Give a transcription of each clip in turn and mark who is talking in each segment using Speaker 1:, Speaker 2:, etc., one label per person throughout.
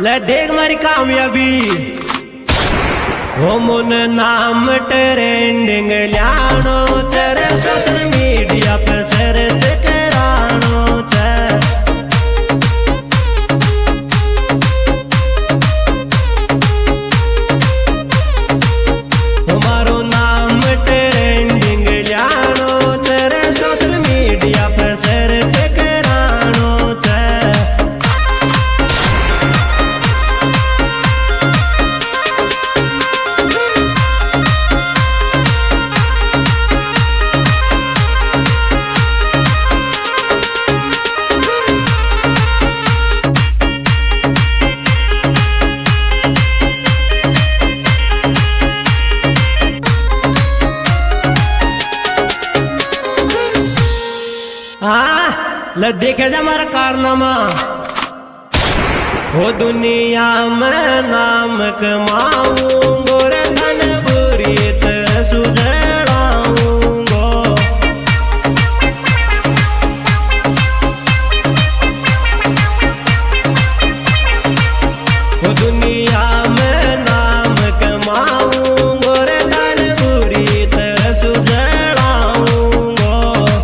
Speaker 1: ले देख मारी कामयाबी हो मुन नाम ट्रेंडिंग ल्यानो चरे सोशल मीडिया पे सर्च करानो छे हमारो नाम ट्रेंडिंग ल्यानो चरे सोशल मीडिया पे सर्च करानो छे ले देखे जा हमारा कारनामा हो दुनिया में नाम कमाऊंगो रे धन बुरी सुझड़ाऊंगो हो दुनिया में नाम कमाऊंगो रे धन बुरी सुझड़ाऊंगो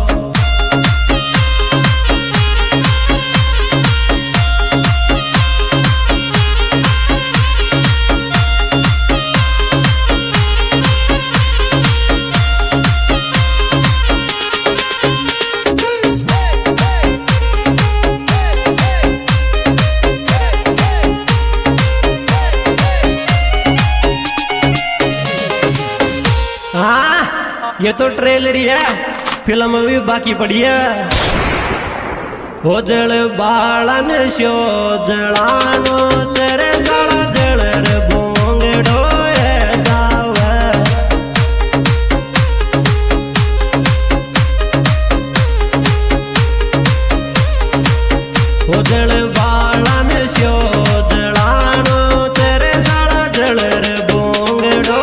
Speaker 1: ये तो ट्रेलर ही है, फिल्म भी बाकी पड़ी है। हो जल बालन शो जलानो चरे साला जलर बोंगड़ो गावे हो जल बालन शो जलानो चरे साला जलर बोंगड़ो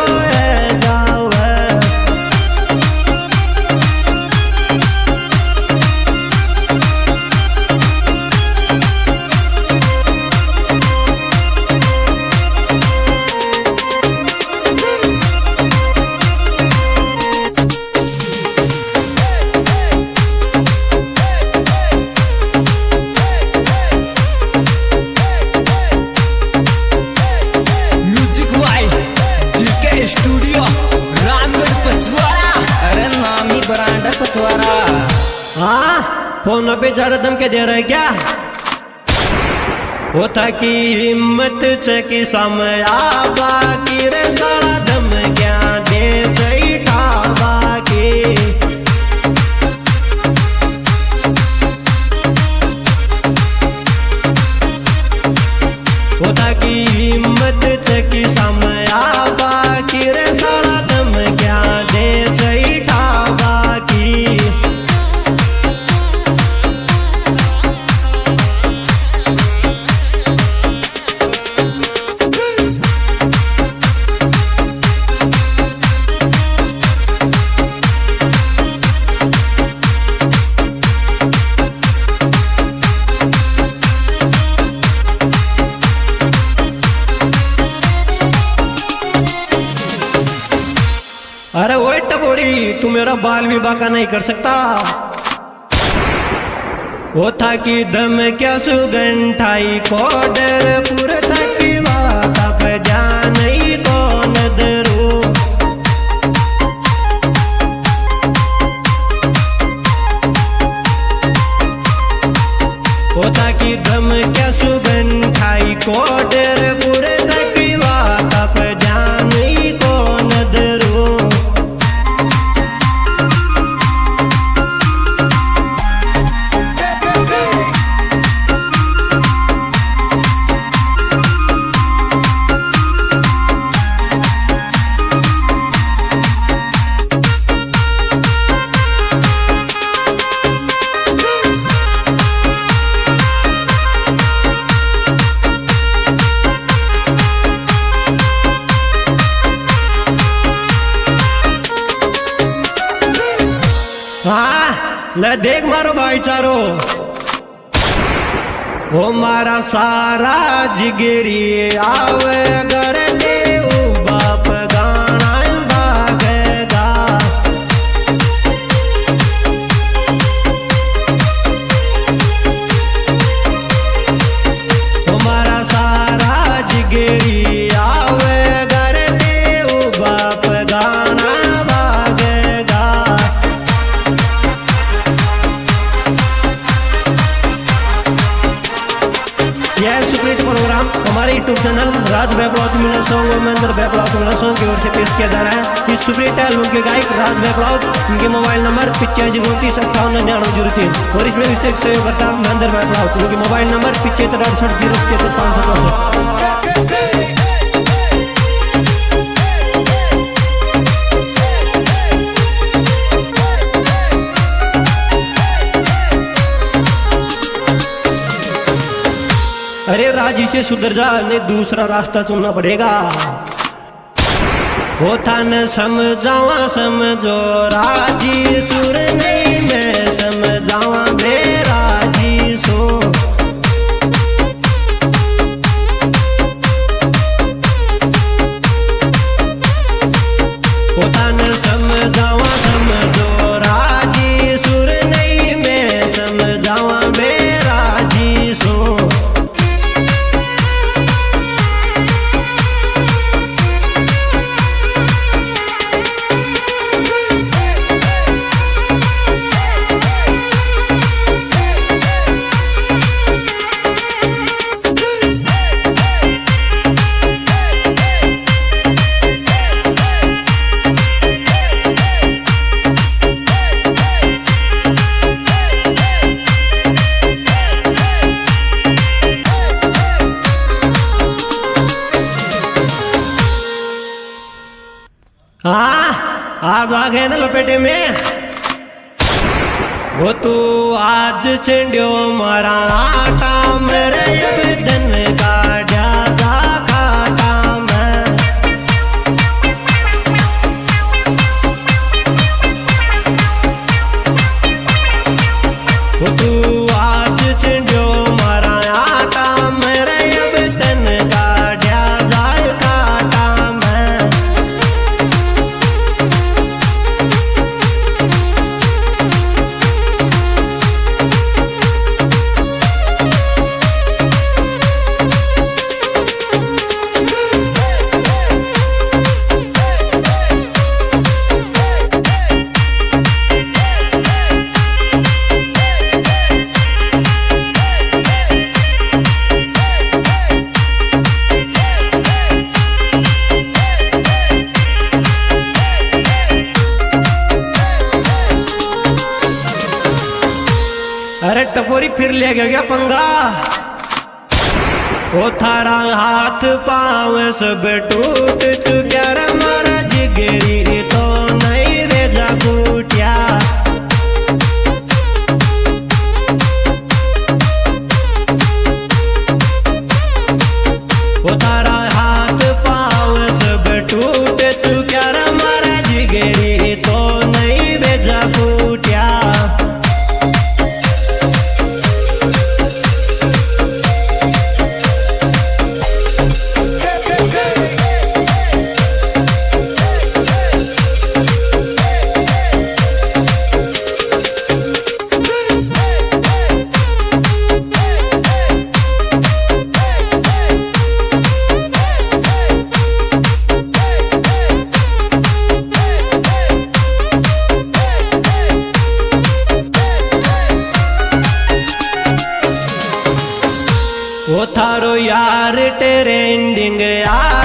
Speaker 1: फोन पे ज्यादा धमके दे रहे क्या होता की हिम्मत चकी समय बाकी रे साला धमकिया दे बैठा बाकी होता की हिम्मत चकी समय बाकी रे साला धमकिया दे बैठा बाकी अरे वो टपोरी तू मेरा बाल भी बाका नहीं कर सकता वो था कि दम क्या सुगंठाई कोडर पूरे तक की बात पे जान ही कौन दरू वो था कि दम क्या सुगंठाई कोडर पूरे तक की बात पे जान ही कौन दरू हाँ ले देख मारो भाईचारो ओ मारा सारा जिगरी आवे घर देव बाप गाना भागेगा। ओ मारा सारा जिगरी आवे घर देव बाप गाना भागेगा। यह सुपरहिट प्रोग्राम हमारे YouTube channel Raj Baiplaut Miller song और महेंद्र बैपलाउत मिलर सॉन्ग की ओर से पेश किया जा रहा है। इस सुपरहिट एल्बम के गायक राज बैपलाउत, इनके मोबाइल नंबर 8529589903 और इसमें विशेष सहयोगकर्ता महेंद्र बैपलाउत, इनके मोबाइल नंबर 7568077564। अरे राजी से सुधर जा, नहीं दूसरा रास्ता चुनना पड़ेगा। वो था न समझावा समझो राजी सुर नहीं, मैं समझावा बेराजी सो। वो था न समझावा समझो राजी सुर नहीं, मैं समझावा बेराजी सो। आज आ गए ना लपेटे में। वो तू आज चंडियो मारा आटा मेरे अब दिन का ज्यादा काटा मैं। वो तू आज चंडियो मारा आटा मेरे अब दिन का ज्यादा काटा मैं। अरे टपोरी फिर ले गया पंगा। ओ थारा हाथ पाँव सब टूट चुका रे मारा जिगरी तो नहीं भेजा कूटिया। ओ थारा हाथ पाँव सब टूट चुका रे मारा जिगरी तो नहीं भेजा कूटिया। वो थारो यार ट्रेंडिंग यार